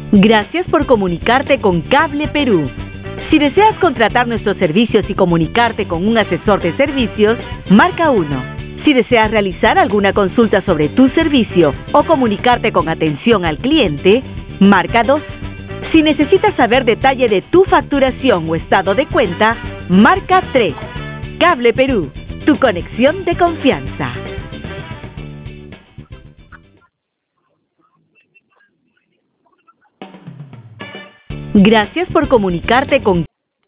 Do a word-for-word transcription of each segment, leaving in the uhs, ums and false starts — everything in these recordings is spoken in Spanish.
Gracias por comunicarte con Cable Perú. Si deseas contratar nuestros servicios y comunicarte con un asesor de servicios, marca uno. Si deseas realizar alguna consulta sobre tu servicio o comunicarte con atención al cliente, marca dos. Si necesitas saber detalle de tu facturación o estado de cuenta, marca tres. Cable Perú, tu conexión de confianza. Gracias por comunicarte con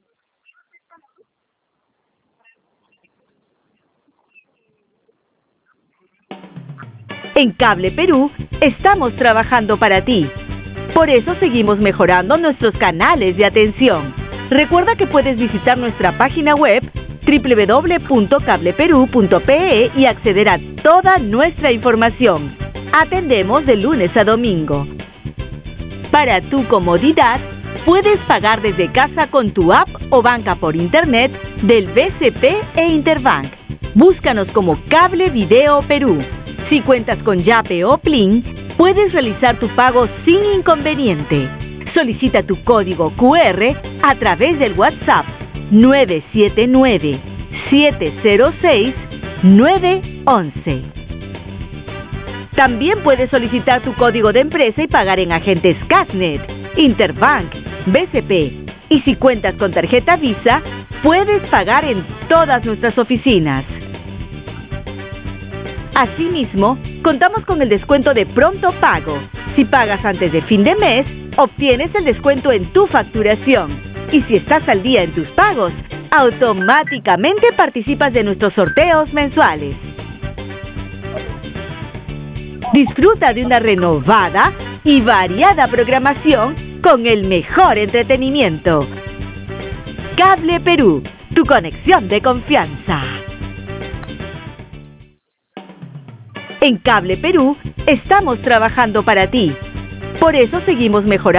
En Cable Perú estamos trabajando para ti. Por eso seguimos mejorando nuestros canales de atención. Recuerda que puedes visitar nuestra página web doble u doble u doble u punto cable perú punto pe e y acceder a toda nuestra información. Atendemos de lunes a domingo. Para tu comodidad, puedes pagar desde casa con tu app o banca por internet del B C P e Interbank. Búscanos como Cable Video Perú. Si cuentas con Yape o Plin, puedes realizar tu pago sin inconveniente. Solicita tu código cu erre a través del WhatsApp nueve siete nueve, siete cero seis, nueve once. También puedes solicitar tu código de empresa y pagar en agentes Casnet, Interbank, B C P. Y si cuentas con tarjeta Visa, puedes pagar en todas nuestras oficinas. Asimismo, contamos con el descuento de pronto pago. Si pagas antes de fin de mes, obtienes el descuento en tu facturación. Y si estás al día en tus pagos, automáticamente participas de nuestros sorteos mensuales. Disfruta de una renovada y variada programación con el mejor entretenimiento. Cable Perú, tu conexión de confianza. En Cable Perú estamos trabajando para ti. Por eso seguimos mejorando